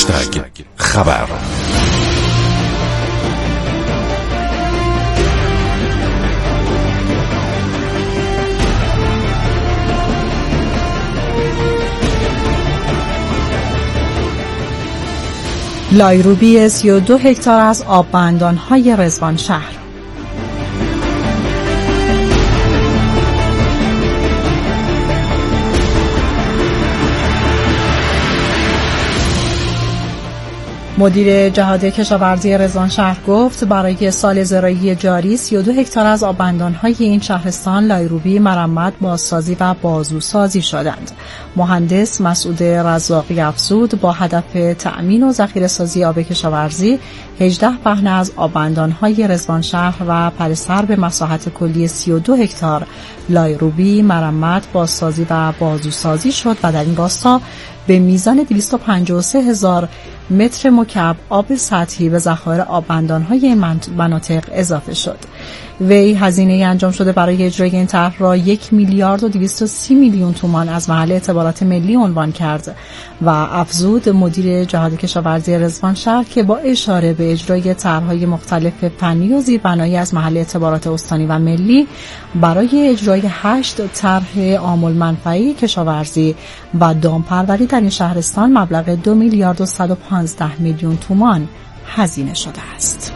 خبر. لایروبی 32 هکتار از آببندان‌های رضوان شهر. مدیر جهاد کشاورزی رضوان شهر گفت برای سال زراعی جاری 32 هکتار از آببندان‌های این شهرستان لایروبی، مرمت، بازسازی و بازوسازی شدند. مهندس مسعود رزاقی افزود با هدف تأمین و ذخیره‌سازی آب کشاورزی 18 پهنه از آببندان‌های رضوان شهر و پلسر به مساحت کلی 32 هکتار لایروبی، مرمت، بازسازی و بازوسازی شد و در این راستا به میزان 253,000 متر مکعب آب سطحی به ذخایر آببندان‌های این مناطق اضافه شد. وی هزینه انجام شده برای اجرای این طرح را 1,230,000,000 تومان از محل اعتبارات ملی عنوان کرد و افزود مدیر جهاد کشاورزی رضوان شهر که با اشاره به اجرای طرح‌های مختلف فنی و زیربنایی از محل اعتبارات استانی و ملی برای اجرای 8 طرح عامل منفعی کشاورزی و دامپروری در این شهرستان مبلغ 2,115,000,000 تومان هزینه شده است.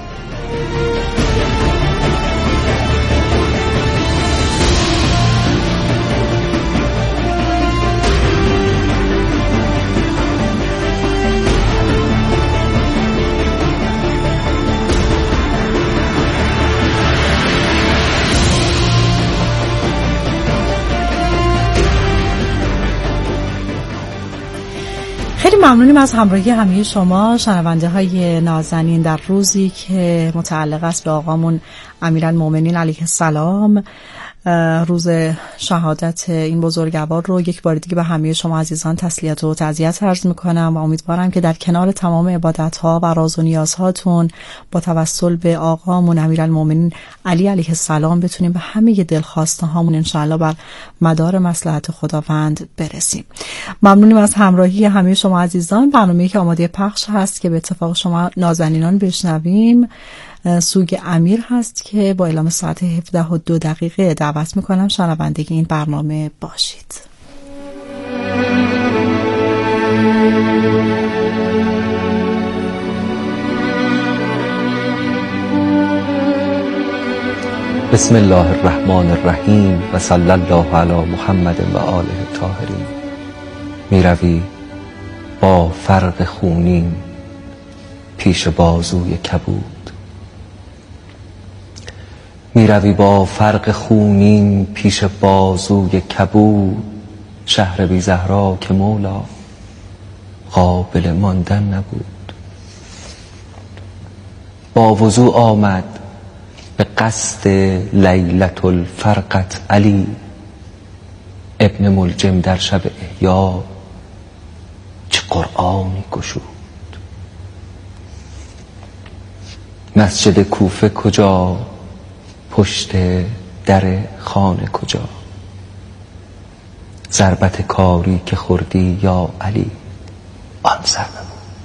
خیلی ممنونیم از همراهی همه شما شنونده های نازنین در روزی که متعلق است به آقامون امیرالمومنین علیه السلام. روز شهادت این بزرگوار رو یک بار دیگه به همه شما عزیزان تسلیت و تعزیت عرض میکنم و امیدوارم که در کنار تمام عبادت‌ها و راز و نیازهاتون با توسل به آقامون امیرالمومنین علی علیه السلام بتونیم به همه دلخواسته هامون انشاءالله بر مدار مصلحت خداوند برسیم. ممنونیم از همراهی همه شما عزیزان. برنامه‌ای که آماده پخش هست که به اتفاق شما نازنینان بشنویم سوگ امیر هست که با اعلام ساعت 17:02 دعوت میکنم شنونده این برنامه باشید. بسم الله الرحمن الرحیم و صلی الله علی محمد و آله الطاهرین. میروی با فرق خونین پیش بازوی کبود، میروی با فرق خونین پیش بازوی کبود. شهر بی زهرا که مولا قابل ماندن نبود. با وضوع آمد به قصد لیلة الفرقت علی، ابن ملجم در شب احیا چه قرآنی گشود. مسجد کوفه کجا، پشت در خانه کجا؟ ضربت کاری که خوردی یا علی آن ضربه بود.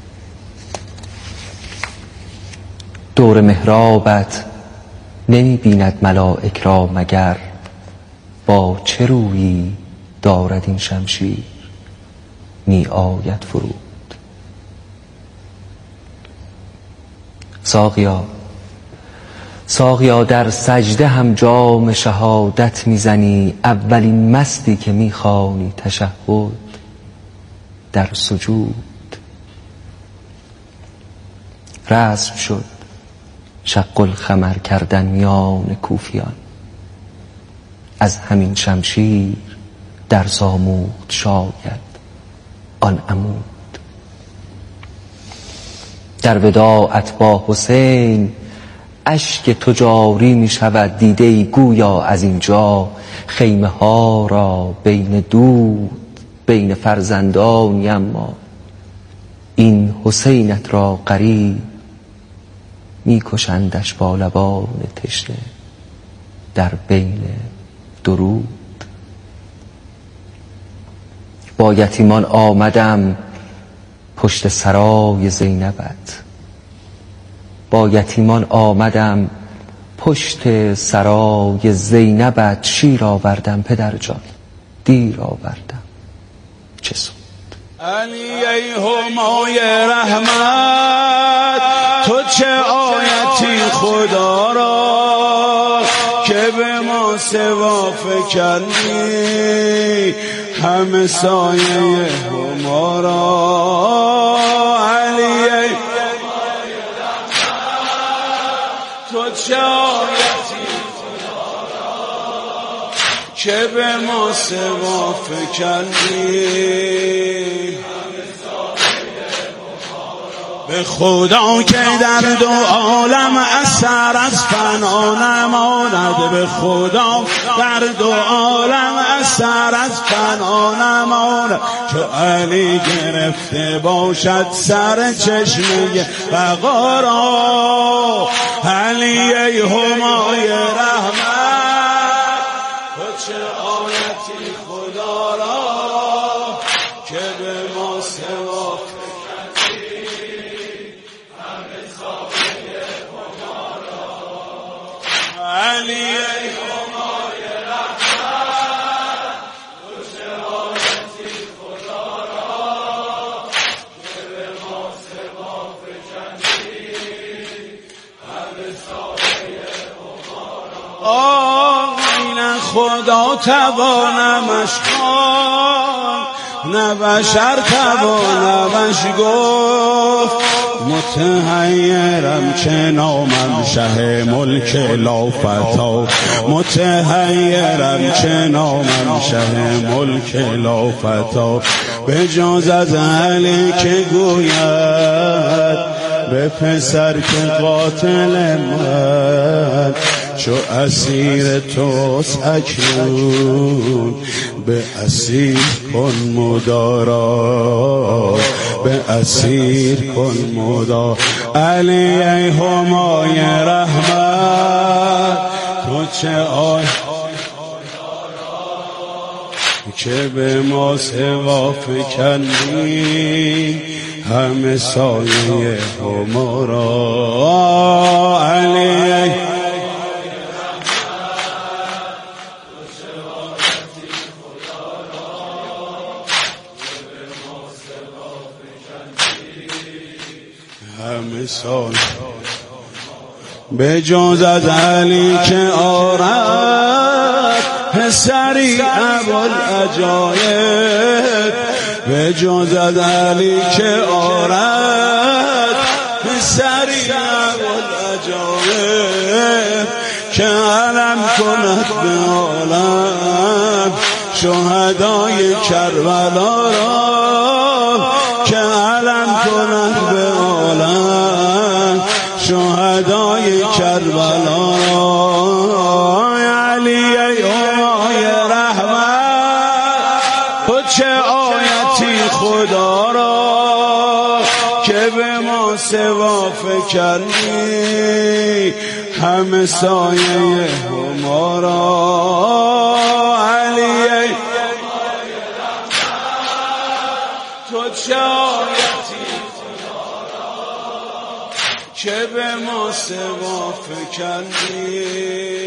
دور محرابت نمی بیند ملائک را مگر، با چه رویی دارد این شمشیر می آید فرود. ساقیا در سجده هم جام شهادت میزنی، اولین مستی که میخوانی تشهد در سجود. رسم شد شق الخمر کردن میان کوفیان، از همین شمشیر در زامود شاید آن عمود. در وداعت با حسین اشک تو جاری می شود، دیده ای گویا از اینجا خیمه ها را بین دود بین فرزندانی، اما این حسینت را غریب می کشندش با لبان تشنه در بین درود. با یتیمان آمدم پشت سرای زینبت. با یتیمان آمدم پشت سرای زینبت. شیر آوردم پدر جان دیر آوردم چه سود. علی ای همای رحمت تو چه آیتی خدا را که به ما سوا فکندی همه سایه هما را. علی ای تو چه آیتی خدا را که به ما سوا فکندی. به خدا که در دو عالم اثر از فنا نماند. به خدا در دو عالم اثر از فنا نماند. چو علی گرفته باشد سر چشمه بقا را. علی ای همای رحمت تو چه آیتی خدا را که به ما سوا علی ای همای رحمت تو چه آیتی خدا را که به ما سوا فکندی همه سایه هما را. آین خدا توانمش خواند نه بشر توانمش گفت. متحیرم چه نامم شه ملک لافتا. متحیرم چه نامم شه ملک لافتا. به جز از علی که گوید به پسر که قاتل من چو اسیر توست اکنون به اسیر کن مدارا. به اسیر کن مدارا. علی ای همای رحمت تو چه که به ما سوا فکندی همه سایه هما را. علی همه سایه به جز از علی که آرد پسری ابوالعجایب. به جز از علی که آرد پسری ابوالعجایب که علم کند به عالم شهدای کربلا را. که علم کند به عالم شهدای کربلا را. علی ای همای رحمت تو چه آیتی خدا را که به ما سوا فکندی همه سایه هما را. علی ای تو چه آیتی که به ما سوا فکندی.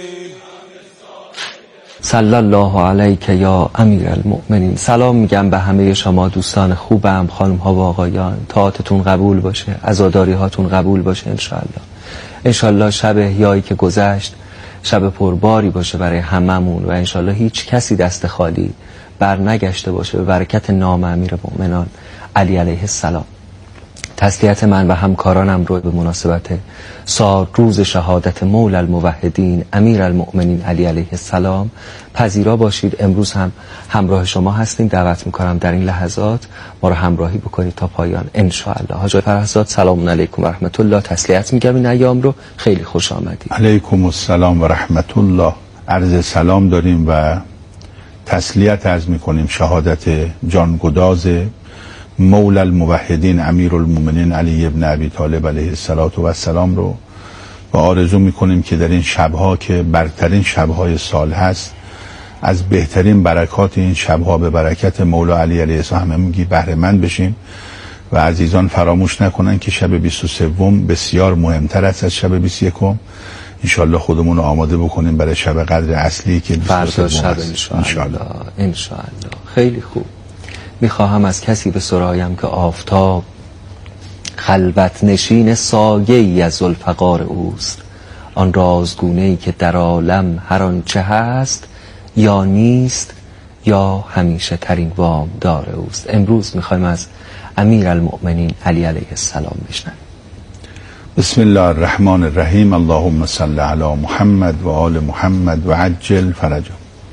صلی الله علیک یا امیر المؤمنین. سلام میگم به همه شما دوستان خوبم، خانم ها و آقایان. طاعتتون قبول باشه، عزاداری هاتون قبول باشه انشالله شب احیایی که گذشت شب پرباری باشه برای هممون و انشالله هیچ کسی دست خالی بر نگشته باشه به برکت نام امیر مؤمنان علی علیه السلام. تسلیت من و همکارانم رو به مناسبت روز شهادت مولا الموحدین امیر المؤمنین علی علیه السلام پذیرا باشید. امروز هم همراه شما هستیم. دعوت میکنم در این لحظات ما رو همراهی بکنید تا پایان انشاءالله. حاج فرهزاد سلام علیکم و رحمت الله. تسلیت میگم این ایام رو، خیلی خوش آمدید. علیکم السلام و رحمت الله. عرض سلام داریم و تسلیت عرض میکنیم شهادت جانگداز مولا الموحدین امیر المؤمنین علی ابن ابی طالب علیه السلام رو و آرزو میکنیم که در این شبها که برترین شبهای سال هست از بهترین برکات این شبها به برکت مولا علی علیه السلام همگی بهره مند بشیم و عزیزان فراموش نکنن که شب 23 بسیار مهمتر است از شب 21. انشالله خودمون رو آماده بکنیم برای شب قدر اصلی که فردا شب انشالله. خیلی خوب. میخواهم از کسی به سرایم که آفتاب خلوت نشین سایه ای از ذوالفقار اوست، آن رازگونه‌ای که در عالم هر آنچه هست یا نیست یا همیشه ترین وام دار اوست. امروز میخوایم از امیرالمؤمنین علی علیه السلام بشنویم. بسم الله الرحمن الرحیم. اللهم صل علی محمد و آل محمد و عجل فرجه.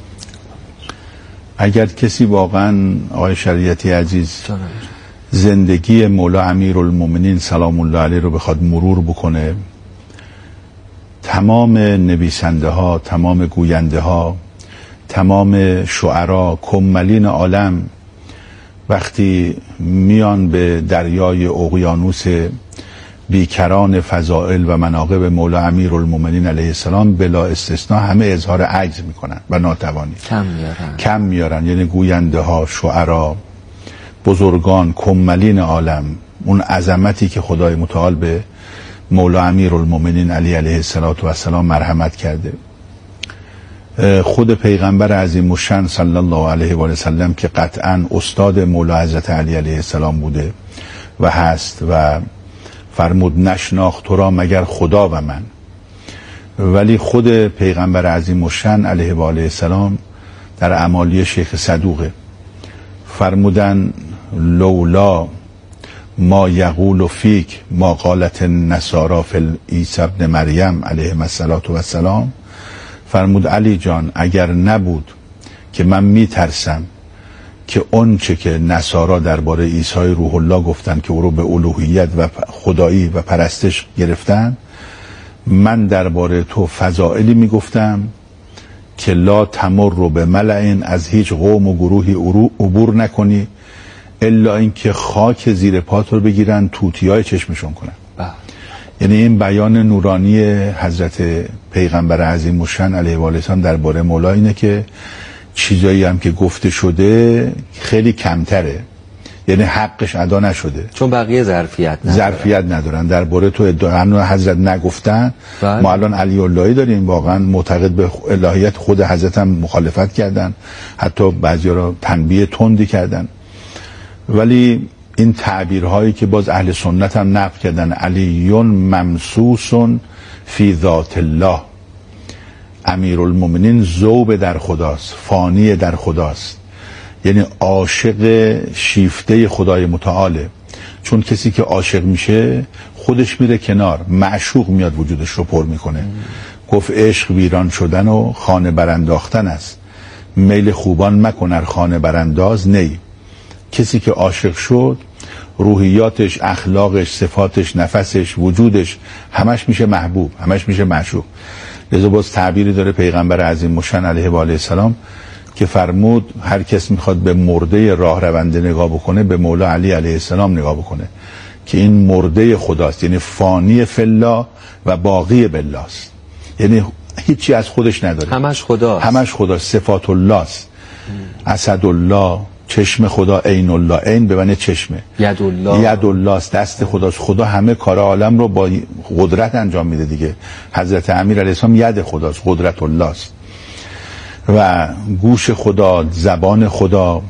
اگر کسی واقعا آقای شریعتی عزیز زندگی مولا امیرالمؤمنین سلام الله علیه رو بخواد مرور بکنه، تمام نویسنده ها، تمام گوینده ها، تمام شعرا، کمالین عالم وقتی میان به دریای اقیانوس بیکران فضائل و مناقب مولا امیرالمؤمنین علیه السلام بلا استثناء همه اظهار عجز میکنن و ناتوانی کم میارن. یعنی گوینده ها، شعرا، بزرگان، کمالین عالم، اون عظمتی که خدای متعال به مولا امیرالمؤمنین علی علیه السلام مرحمت کرده. خود پیغمبر عظیم الشأن صلی الله علیه و سلم که قطعا استاد مولا حضرت علی علیه السلام بوده و هست و فرمود نشناخت تو را مگر خدا و من، ولی خود پیغمبر عظیم الشأن علیه و آله السلام در اعمالی شیخ صدوقه فرمودن لولا ما یقول فیک ما قالت النصارى فی عیسی ابن مریم علیه السلام، فرمود علی جان اگر نبود که من میترسم که اون چه که نصارا درباره عیسی روح الله گفتن که او رو به الوهیت و خدایی و پرستش گرفتن، من درباره تو فضائلی میگفتم که لا تمر رو به ملعین، از هیچ قوم و گروهی عبور نکنی الا اینکه خاک زیر پات رو بگیرن توتیای چشمشون کنن. یعنی این بیان نورانی حضرت پیغمبر عظیم الشأن علیه و آله السلام درباره مولا اینه که چیزایی هم که گفته شده خیلی کمتره، یعنی حقش ادا نشده، چون بقیه ظرفیت ندارن درباره تو ادعا حضرت نگفتن. ما الان علی اللهی داریم واقعا معتقد به الهیت، خود حضرت هم مخالفت کردن، حتی بعضیا رو تنبیه تندی کردن، ولی این تعبیرهایی که باز اهل سنت هم نقل کردن، علیون ممسوس فی ذات الله، امیرالمؤمنین ذوب در خداست، فانی در خداست، یعنی عاشق شیفته خدای متعاله. چون کسی که عاشق میشه خودش میره کنار، معشوق میاد وجودش رو پر میکنه. گفت عشق ویران شدن و خانه برانداختن است، میل خوبان مکنر خانه برانداز نی. کسی که عاشق شد روحیاتش، اخلاقش، صفاتش، نفسش، وجودش همش میشه محبوب، همش میشه معشوق. لذا باز تعبیری داره پیغمبر عظیم الشأن علیه و آله السلام که فرمود هر کس میخواد به مرده راه رونده نگاه بکنه به مولا علی علیه السلام نگاه بکنه که این مرده خداست، یعنی فانی فی الله و باقی بالله است، یعنی هیچی از خودش نداره، همش خداست، صفات الله است، اسد الله، چشم خدا، عین الله، عین به معنی چشمه، ید الله است، دست خداست. خدا همه کار عالم رو با قدرت انجام میده دیگه. حضرت امیر علیه السلام ید خداست، قدرت الله است. و گوش خدا، زبان خدا،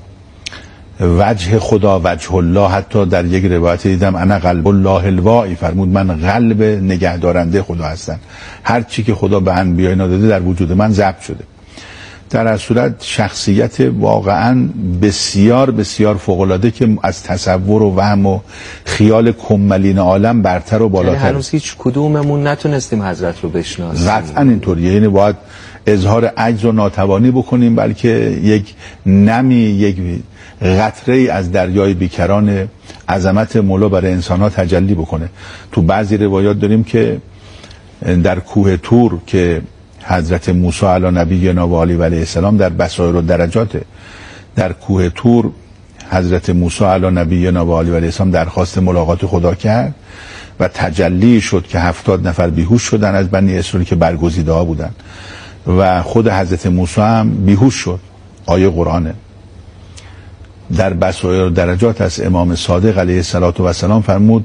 وجه خدا، وجه الله. حتی در یک روایت دیدم انا قلب الله الواعی، فرمود من قلب نگهدارنده خدا هستم، هر چی که خدا به انبیاء داده در وجود من ضبط شده. در از صورت شخصیت واقعا بسیار بسیار فوق‌العاده که از تصور و وهم و خیال کمالین عالم برتر و بالاتر. هنوز هیچ کدوممون نتونستیم حضرت رو بشناسیم. قطعا اینطوریه، یعنی باید اظهار عجز و ناتوانی بکنیم، بلکه یک نمی، یک قطره‌ای از دریای بیکران عظمت مولا برای انسان‌ها تجلی بکنه. تو بعضی روایات داریم که در کوه طور که حضرت موسی علی نبینا و علیه السلام در بصائر و درجات، در کوه طور حضرت موسی علی نبینا و علیه السلام درخواست ملاقات خدا کرد و تجلی شد که 70 نفر بیهوش شدن از بنی اسرائیل که برگزیده ها بودن و خود حضرت موسی هم بیهوش شد. آیه قرآنه. در بصائر درجات از امام صادق علیه السلام فرمود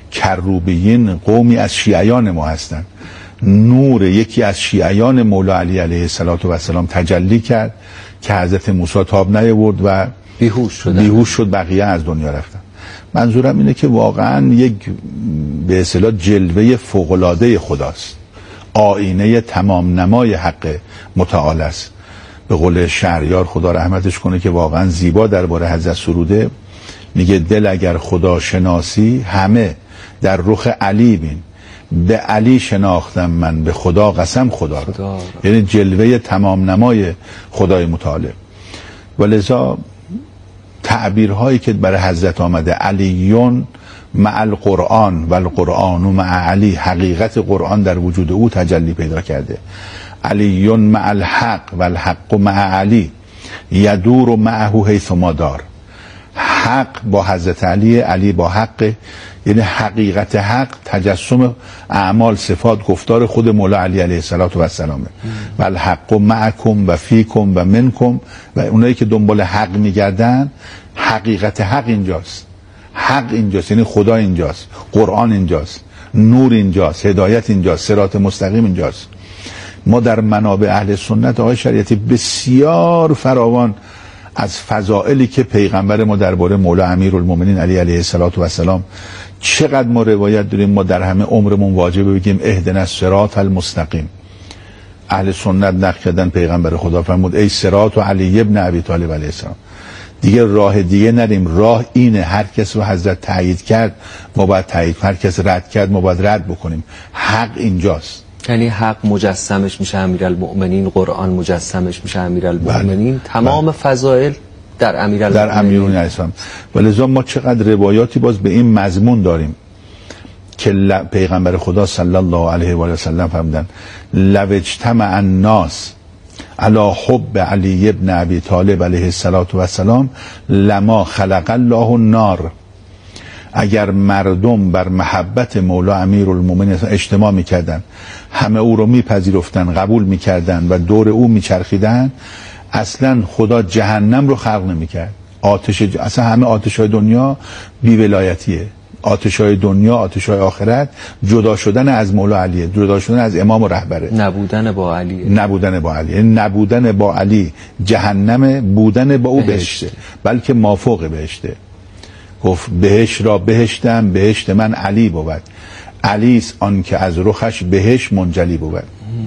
کروبیین قومی از شیعیان ما هستند. نور یکی از شیعیان مولا علی علیه السلام تجلی کرد که حضرت موسی تاب نیاورد و بیهوش شد، بقیه از دنیا رفتن. منظورم اینه که واقعا یک به اصطلاح جلوه فوق‌العاده خداست، آینه تمام نمای حق متعال است. به قول شهریار خدا رحمتش کنه که واقعا زیبا درباره حضرت سروده، میگه دل اگر خدا شناسی همه در رخ علی بین، به علی شناختم من به خدا قسم خدا را. یعنی جلوه تمام نمای خدای متعال. ولذا تعبیرهایی که برای حضرت آمده، علیون مع القرآن و القرآن مع علی، حقیقت قرآن در وجود او تجلی پیدا کرده. علیون مع الحق و الحق مع علی یدور معه حیث ما دار. حق با حضرت علی، علی با حق، یعنی حقیقت حق تجسم اعمال، صفات، گفتار خود مولا علی علیه السلام. و الحق معکم و فیکم و منکم، و اونایی که دنبال حق میگردن، حقیقت حق اینجاست، حق اینجاست، یعنی خدا اینجاست، قرآن اینجاست، نور اینجاست، هدایت اینجاست، صراط مستقیم اینجاست. ما در منابع اهل سنت آقای شریعتی بسیار فراوان از فضائلی که پیغمبر ما درباره مولا امیرالمومنین علی علیه السلام چقدر ما روایت داریم، ما در همه عمرمون واجبه بگیم اهدنا الصراط المستقیم. اهل سنت نقل کردن پیغمبر خدا فرمود ای صراط و علی ابن ابی طالب علیه السلام، دیگه راه دیگه نریم، راه اینه. هر کس رو حضرت تایید کرد ما باید تایید، هر کس رد کرد ما باید رد بکنیم. حق اینجاست، یعنی حق مجسمش میشه امیرالمؤمنین، قرآن مجسمش میشه امیرالمؤمنین، تمام فضائل در امیرالمؤمنین اسلام. ولذا ما چقدر روایاتی باز به این مضمون داریم که پیغمبر خدا صلی الله علیه و آله و سلم فرمودن لو اجتمع الناس علی حب علی ابن ابی طالب علیه السلام لما خلق الله النار. اگر مردم بر محبت مولا امیرالمومنین اجتماع میکردن، همه او رو میپذیرفتن، قبول میکردن و دور او میچرخیدن، اصلا خدا جهنم رو خلق نمیکرد. اصلا همه آتش‌های دنیا بی ولایتیه. آتش‌های دنیا، آتش‌های آخرت جدا شدن از مولا علیه، جدا شدن از امام و رهبره، نبودن با علی، نبودن با علی جهنم، بودن با او بهشته، بلکه مافوق بهشته. گفت بهش را بهشتم، بهشت من علی بود، علی است آن که از رخش بهش منجلی بود.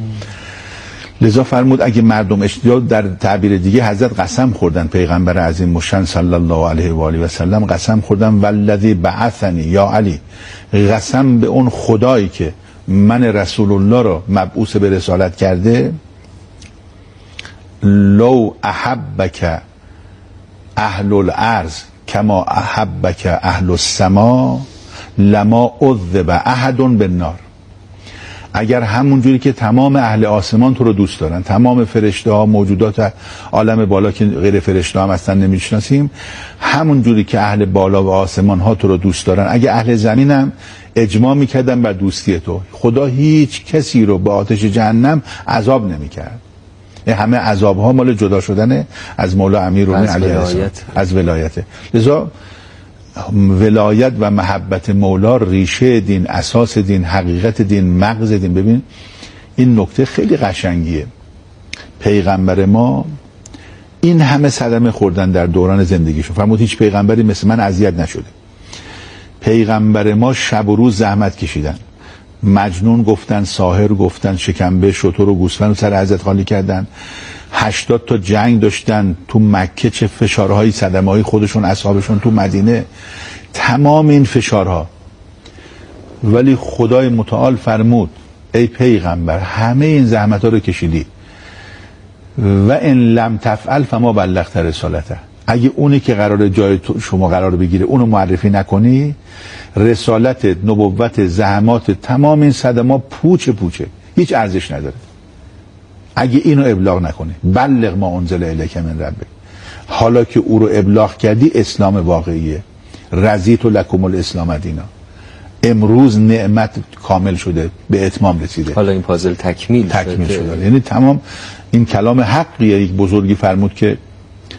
لذا فرمود اگه مردم اشتیاق، در تعبیر دیگه حضرت قسم خوردن، پیغمبر عظیم مشن صلی الله علیه و آله و سلم قسم خوردن والذی بعثنی یا علی، قسم به اون خدایی که من رسول الله رو مبعوث به رسالت کرده، لو احبک اهل الارض کما احبک اهل السما لما عذب احد بالنار. اگر همون جوری که تمام اهل آسمان تو رو دوست دارن، تمام فرشته ها، موجودات عالم بالا که غیر فرشته هم اصلا نمیشناسیم، همون جوری که اهل بالا و آسمان ها تو رو دوست دارن، اگه اهل زمین هم اجماع میکردن بر دوستی تو، خدا هیچ کسی رو به آتش جهنم عذاب نمیکرد. همه عذاب ها مال جدا شدن از مولا امیرالمومنین علیه السلام، از ولایته. لذا ولایت و محبت مولا ریشه دین، اساس دین، حقیقت دین، مغز دین. ببین این نکته خیلی قشنگیه. پیغمبر ما این همه صدمه خوردن در دوران زندگیشون، فرمود هیچ پیغمبری مثل من اذیت نشده. پیغمبر ما شب و روز زحمت کشیدن، مجنون گفتن، ساحر گفتن، شکمبه شتر و گوسفند رو سر حضرت خالی کردن، 80 تا جنگ داشتن تو مکه، چه فشارهایی، صدمه‌های خودشون، اصحابشون تو مدینه، تمام این فشارها. ولی خدای متعال فرمود ای پیغمبر همه این زحمت‌ها رو کشیدی و ان لم تفعل فما بلغت رسالته. اگه اونی که قراره جای شما قرار بگیره اونو معرفی نکنی، رسالت، نبوت، زحمات، تمام این صدمات پوچه هیچ ارزش نداره اگه اینو ابلاغ نکنی. بلغ ما انزل الیک من ربک. حالا که او رو ابلاغ کردی، اسلام واقعیه. رضیت لکم الاسلام دینا. امروز نعمت کامل شده، به اتمام رسیده، حالا این پازل تکمیل شده. یعنی تمام این کلام حقیه. یک بزرگی فرمود که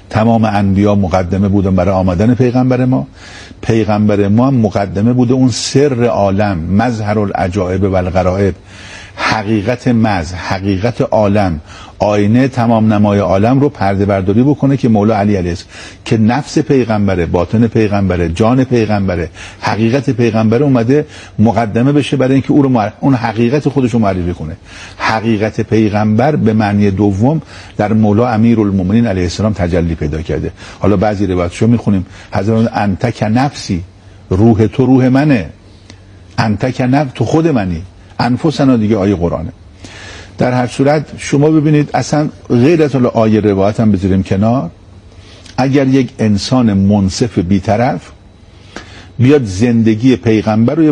تمام انبیا مقدمه بودن برای آمدن پیغمبر ما. پیغمبر ما مقدمه بوده اون سر عالم، مظهر العجائب و الغرائب، حقیقت حقیقت عالم، آینه تمام نمای عالم رو پرده برداری بکنه که مولا علی علیه السلام که نفس پیغمبره، باطن پیغمبره، جان پیغمبره، حقیقت پیغمبره اومده مقدمه بشه برای اینکه او رو اون حقیقت خودش رو معرفی کنه. حقیقت پیغمبر به معنی دوم در مولا امیرالمومنین علیه السلام تجلی پیدا کرده. حالا بعضی روایتشو میخونیم، حضرت انت کنفسی، روح تو روح منه، انت کنف تو خود منی، انفسنا دیگه آیه قرآنه. در هر صورت شما ببینید اصلا غیر از آیه روایت هم بذاریم کنار، اگر یک انسان منصف بی‌طرف بیاد زندگی پیغمبر رو یه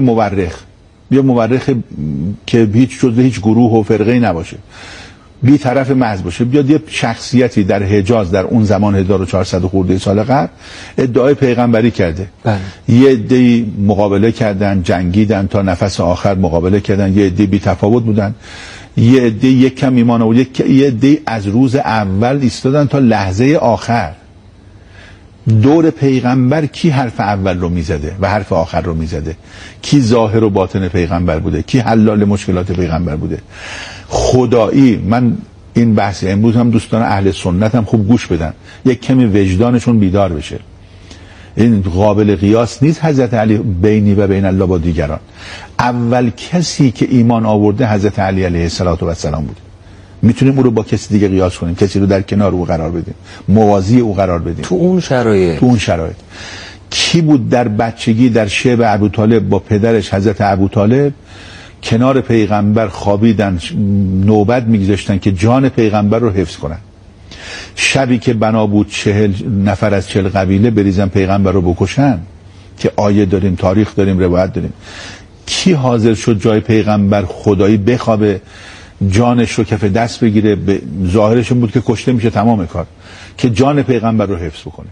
مورخ که هیچ جزء هیچ گروه و فرقه‌ای نباشه، بی‌طرف محض باشه، بیاد یه شخصیتی در حجاز در اون زمان 1400 خورده سال قبل ادعای پیغمبری کرده، یه عده‌ای مقابله کردن، جنگیدن تا نفس آخر مقابله کردن، یه عده بی‌تفاوت بودن، یه عده یک کم ایمان و یه عده از روز اول ایستادن تا لحظه آخر. دور پیغمبر کی حرف اول رو میزده و حرف آخر رو میزده؟ کی ظاهر و باطن پیغمبر بوده؟ کی حلال مشکلات پیغمبر بوده؟ خدایی من این بحث امروز هم دوستان اهل سنت هم خوب گوش بدن، یک کمی وجدانشون بیدار بشه. این قابل قیاس نیست حضرت علی بینی و بین الله با دیگران. اول کسی که ایمان آورده حضرت علی علیه السلام بود. میتونیم او رو با کسی دیگه قیاس کنیم، کسی رو در کنار او قرار بدیم، موازی او قرار بدیم. تو اون شرایط کی بود در بچگی در شعب ابوطالب با پدرش حضرت ابوطالب کنار پیغمبر خوابیدن، نوبت میگذاشتن که جان پیغمبر رو حفظ کنن. شبی که بنا بود 40 نفر از 40 قبیله بریزن پیغمبر رو بکشن، که آیه داریم، تاریخ داریم، روایت داریم. کی حاضر شد جای پیغمبر خدایی بخوابه، جانش رو کف دست بگیره؟ ظاهرش بود که کشته میشه تمام کار، که جان پیغمبر رو حفظ بکنه.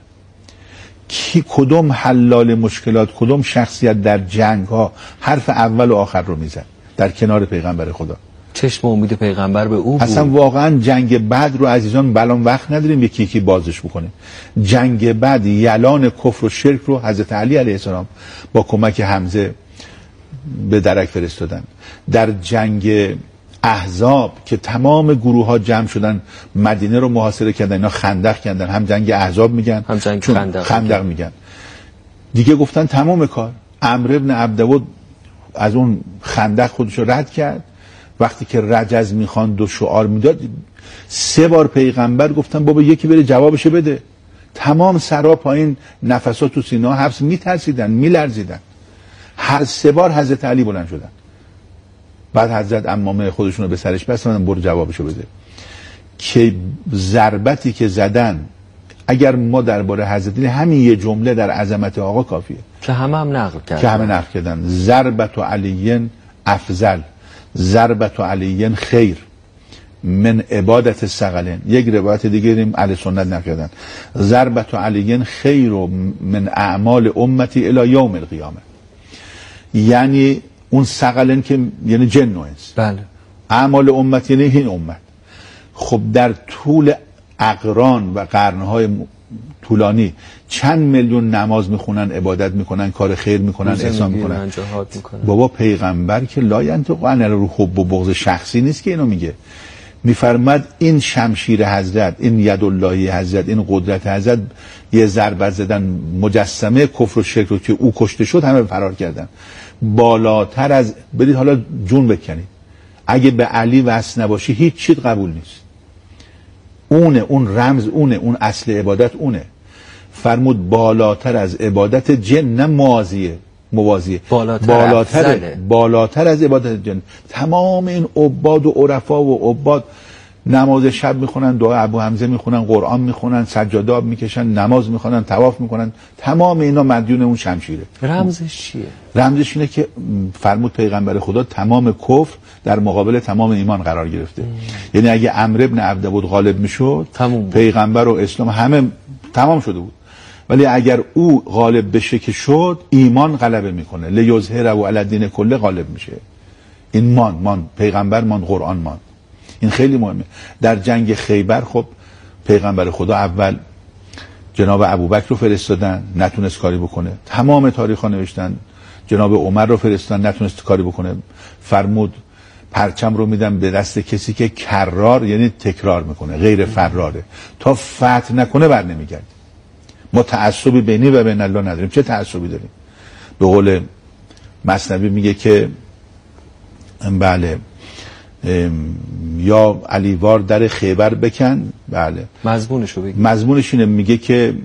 کی کدوم حلال مشکلات، کدوم شخصیت در جنگ ها حرف اول و آخر رو میزد در کنار پیغمبر خدا؟ چشم امید پیغمبر به او بود. اصلا واقعا جنگ بعد رو عزیزان بلان وقت نداریم یکی یکی بازش بکنیم. جنگ بعد یلان کفر و شرک رو حضرت علی علیه السلام با کمک حمزه به درک فرستادن. در جنگ احزاب که تمام گروه ها جمع شدن مدینه رو محاصره کردن، اینا خندق کردن، هم جنگ احزاب میگن هم جنگ خندق میگن. دیگه گفتن تمام کار. عمرو بن عبدود از اون خندق خودش رو رد کرد. وقتی که رجز میخواند و شعار میداد 3 بار پیغمبر گفتن بابا یکی بره جوابشو بده. تمام سرا پایین، نفسا تو سینه حبس، میترسیدن، میلرزیدن. هر 3 بار حضرت علی بلند شدن. بعد حضرت عمامه خودشون رو به سرش بستن برو جوابشو بده. که ضربتی که زدن، اگر ما درباره حضرت علی همین یه جمله در عظمت آقا کافیه که همه نقل کردن. ضربت علی افضل، ضربت علی خیر من عبادت الثقلین. یک روایت دیگه ریم اهل سنت نقل ضربت علی خیر من اعمال امتی الی یوم القیامه. یعنی اون ثقلین که یعنی جن و انس، بله. اعمال امت یعنی این امت. خب در طول اقران و قرنهای طولانی چند میلیون نماز میخونن، عبادت میکنن، کار خیر میکنن، احسان میکنن. بابا پیغمبر که لا ینطق عن الهوی حب و بغض شخصی نیست که اینو میگه. میفرماد این شمشیر حضرت، این ید اللهی حضرت، این قدرت حضرت، یه ضربت زدن مجسمه کفر و شرک رو که او کشته شد همه فرار کردن. بالاتر از برید حالا جون بکنید، اگه به علی وصل نباشی هیچ چیز قبول نیست. اونه، اون رمز اونه، اون اصل عبادت اونه. فرمود بالاتر از عبادت جن، نه موازیه، بالاتر از عبادت جن. تمام این عباد و عرفا و عباد نماز شب میخونن، دعا ابو حمزه میخونن، قرآن میخونن، سجاده میکشن، نماز میخونن، طواف میکنن، تمام اینا مدیون اون شمشیره. رمزش چیه؟ رمزش اینه که فرمود پیغمبر خدا تمام کفر در مقابل تمام ایمان قرار گرفته. یعنی اگه عمرو بن عبدود غالب میشد پیغمبر و اسلام همه تمام شده بود، ولی اگر او غالب بشه که شد، ایمان غلبه میکنه. لیظهره علی الدین کله غالب میشه. این مان پیغمبر مان، قرآن مان. این خیلی مهمه. در جنگ خیبر خب پیغمبر خدا اول جناب ابوبکر رو فرستادن، نتونست کاری بکنه. تمام تاریخ ها نوشتن جناب عمر رو فرستادن، نتونست کاری بکنه. فرمود پرچم رو میدم به دست کسی که کرار، یعنی تکرار میکنه، غیر فراره، تا فتح نکنه بر نمیگرد. ما تعصبی بینی و بین الله نداریم. چه تعصبی داریم؟ به قول مثنوی میگه که بله یا علیوار در خیبر بکن، بله مضمونشو بگید. مضمونش اینه، میگه که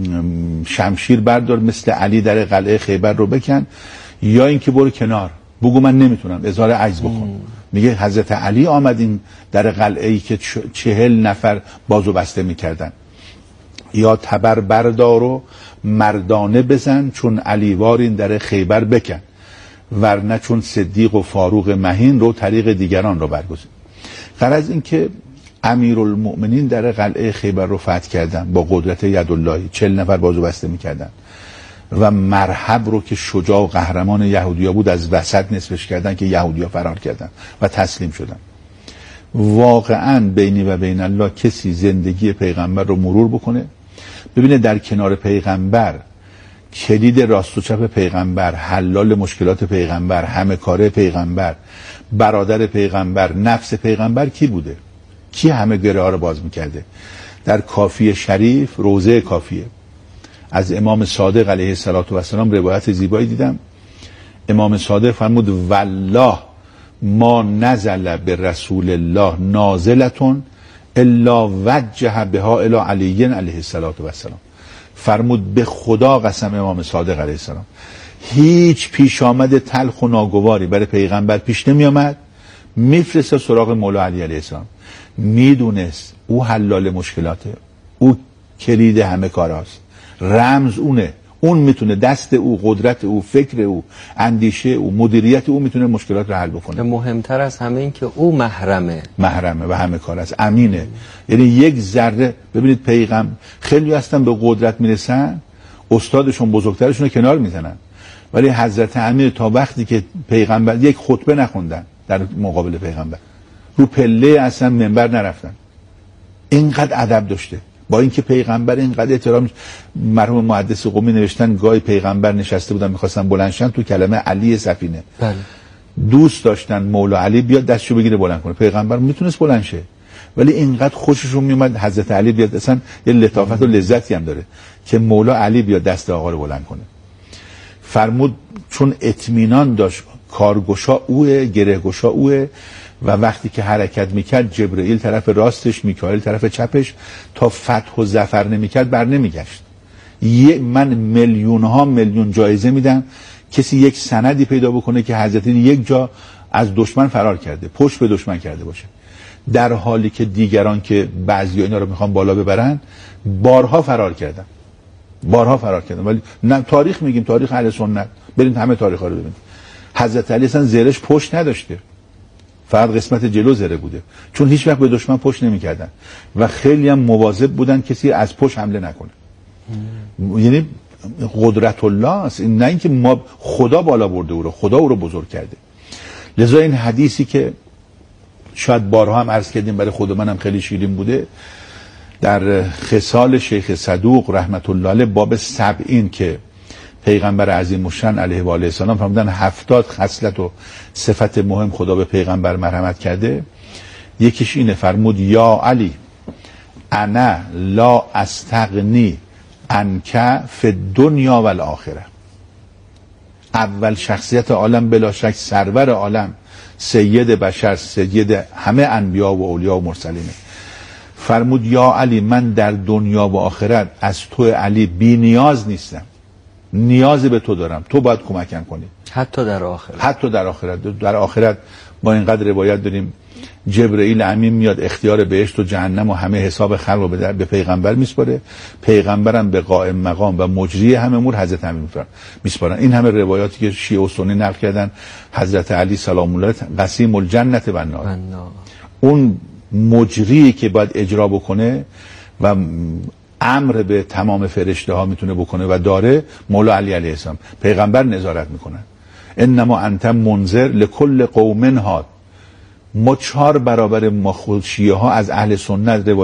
شمشیر بردار مثل علی در قلعه خیبر رو بکن، یا اینکه برو کنار بگو من نمیتونم، اظهار عجز بکن. میگه حضرت علی آمد این در قلعه ای که 40 نفر بازو بسته میکردن، یا تبر بردار و مردانه بزن چون علیوار این در خیبر بکن، ورنه چون صدیق و فاروق مهین رو طریق دیگران رو برگزین. غرض این که امیرالمؤمنین در قلعه خیبر رو فتح کردن با قدرت یداللهی، 40 نفر بازو بسته میکردن و مرحب رو که شجاع و قهرمان یهودیا بود از وسط نصفش کردن که یهودیا فرار کردن و تسلیم شدن. واقعا بینی و بین الله کسی زندگی پیغمبر رو مرور بکنه ببینه در کنار پیغمبر کلید راست و چپ پیغمبر، حلال مشکلات پیغمبر، همه کاره پیغمبر، برادر پیغمبر، نفس پیغمبر کی بوده؟ کی همه گره ها رو باز میکرده؟ در کافی شریف، روضه کافیه، از امام صادق علیه السلام روایت زیبایی دیدم. امام صادق فرمود والله ما نزل به رسول الله نازلتون الا وجه بها الی علی علیه السلام. فرمود به خدا قسم، امام صادق علیه السلام، هیچ پیش آمد تلخ و ناگواری برای پیغمبر پیش نمی آمد میفرسته سراغ مولا علی علیه السلام. میدونست او حلال مشکلاته، او کلید همه کاراست، رمز اونه، اون میتونه، دست او، قدرت او، فکر او، اندیشه او، مدیریت او میتونه مشکلات رو حل بکنه. مهمتر از همه این که او محرمه و همه کار است، امینه. یعنی یک ذره ببینید پیغمبر خیلی هستن به قدرت میرسن، استادشون بزرگترشون رو کنار میزنن، ولی حضرت امیر تا وقتی که پیغمبر یک خطبه نخوندن در مقابل پیغمبر، رو پله اصلا منبر نرفتن، اینقدر ادب داشته. با اینکه پیغمبر اینقدر احترام، مرحوم محدث قمی نوشتن گاهی پیغمبر نشسته بودن میخواستن بلندشن تو کلمه علی سفینه، بله. دوست داشتن مولا علی بیاد دستشو بگیره بلند کنه، پیغمبر میتونست بلند شه ولی اینقدر خوششون میومد حضرت علی بیاد، اصلا یه لطافت و لذتی هم داره که مولا علی بیاد دست آقا رو بلند کنه. فرمود چون اطمینان داشت کارگشا اوه، گرهگشا اوه، و وقتی که حرکت میکرد جبرئیل طرف راستش، میکائیل طرف چپش، تا فتح و ظفر نمیکرد بر نمیگشت. من میلیون جایزه میدم کسی یک سندی پیدا بکنه که حضرت یک جا از دشمن فرار کرده، پشت به دشمن کرده باشه، در حالی که دیگران که بعضی اینا رو میخوان بالا ببرن بارها فرار کردن. ولی نه تاریخ میگیم، تاریخ اهل سنت، برید همه تاریخ ها رو ببینید. حضرت علی اصلا زرش پشت نداشته، فقط قسمت جلو زره بوده، چون هیچ وقت به دشمن پشت نمیکردن و خیلی هم مواظب بودن کسی از پشت حمله نکنه. یعنی قدرت الله است، نه اینکه ما خدا بالا برده او رو، خدا او رو بزرگ کرده. لذا این حدیثی که شاید بارها هم عرض کردیم، برای خود منم خیلی شیرین بوده، در خصال شیخ صدوق رحمت الله علیه باب 70 که پیغمبر عظیم الشأن علیه و آله السلام فرمودن 70 خصلت و صفت مهم خدا به پیغمبر مرحمت کرده، یکیش اینه، فرمود یا علی انا لا استغنی عنک فی الدنیا و الاخره. اول شخصیت عالم بلا شک سرور عالم، سید بشر، سید همه انبیا و اولیا و مرسلینه. فرمود یا علی من در دنیا و آخرت از تو علی بی نیاز نیستم، نیاز به تو دارم، تو باید کمکم کنی. حتی در آخرت با اینقدر روایت داریم جبرئیل امین میاد اختیار بهشت و جهنم و همه حساب خلق رو به پیغمبر میسپاره، پیغمبرم به قائم مقام و مجری همه امور حضرت امین میسپارن. این همه روایاتی که شیعه و سنی نقل کردن، حضرت علی سلام الله قسیم الجنت و النار، اون مجری که باید اجرا بکنه و امر به تمام فرشته ها میتونه بکنه و داره، مولا علی علیه السلام، پیغمبر نظارت میکنن. انما انت منذر لکل قوم هاد. ما 4 برابر ما خود شیعه ها از اهل سنت